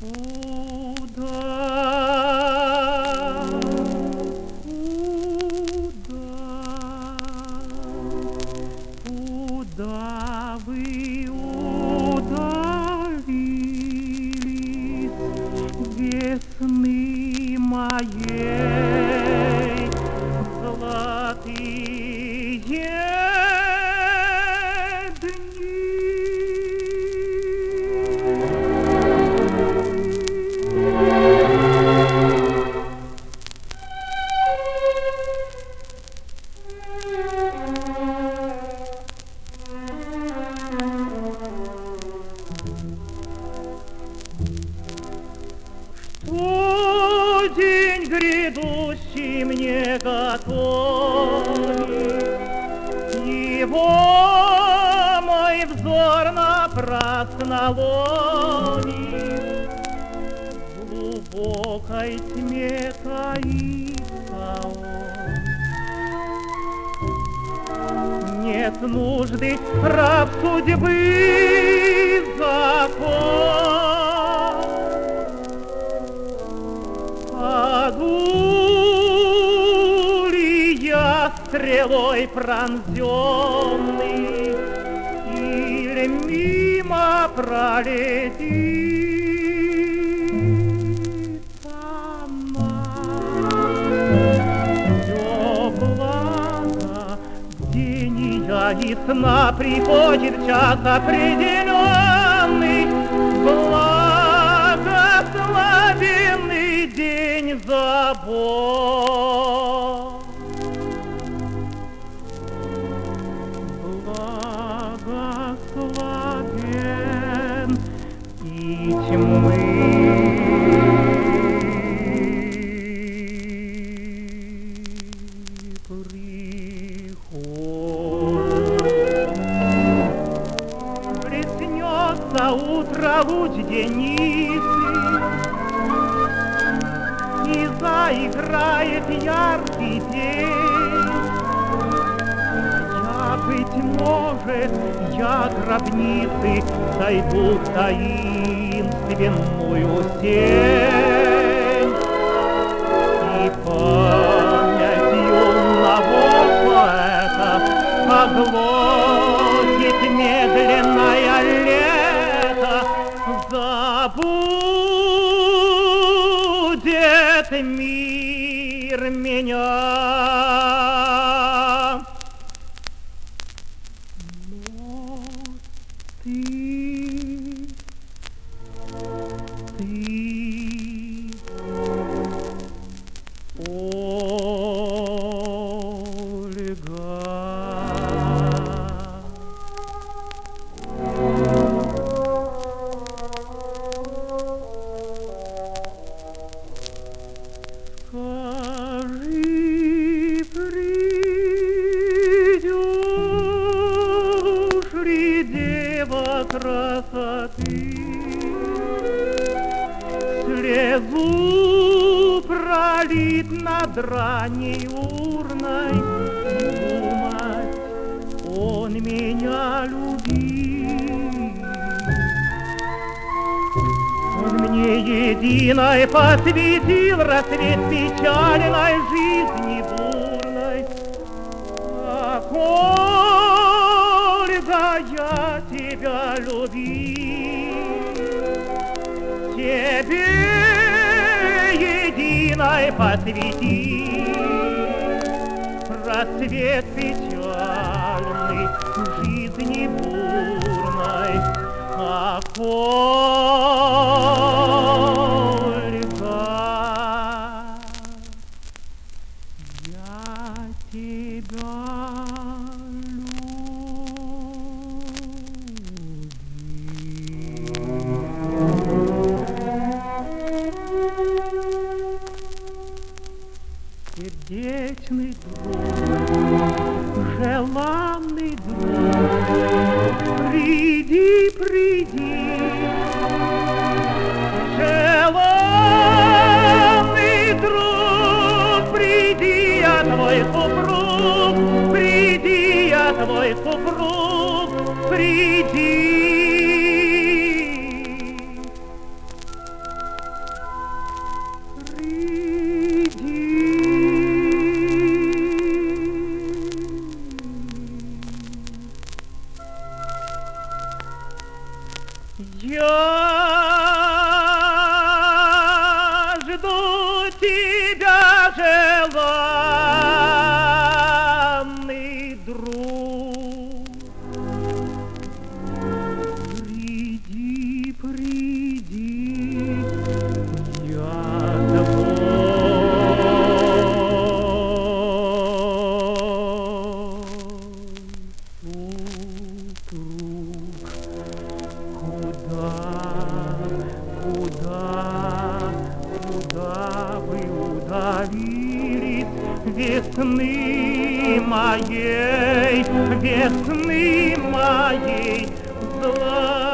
Куда вы удалились, весны моей золотые дни? Что день грядущий мне готовит, его мой взор напрасно ловит. В глубокой тьме таится он. Нет нужды раб судьбы закон. Паду ли я стрелой пронзенный, или мимо пролетит она? Все благо бдения и сна приходит в час определенный, благословенный день забот. Благословен и тьмы приход. Блеснется утро луч Денисы, и заиграет яркий день. Я, быть может, я гробницы сойду в таинственную сень, и память юного поэта оглотит медленное лето. Забудет мир меня. Но ты, скажи, придешь ли, дева красоты, слезу пролит над ранней урной, думать, он меня любит. Он мне единой посвятил рассвет печальной жизни бурной. Ах, Ольга, я тебя любил, тебе единой посвятил рассвет печальной жизни бурной. Ах, Ольга, я тебя сердечный друг, желанный друг, приди, приди. Куда вы удалились, весны моей, зла?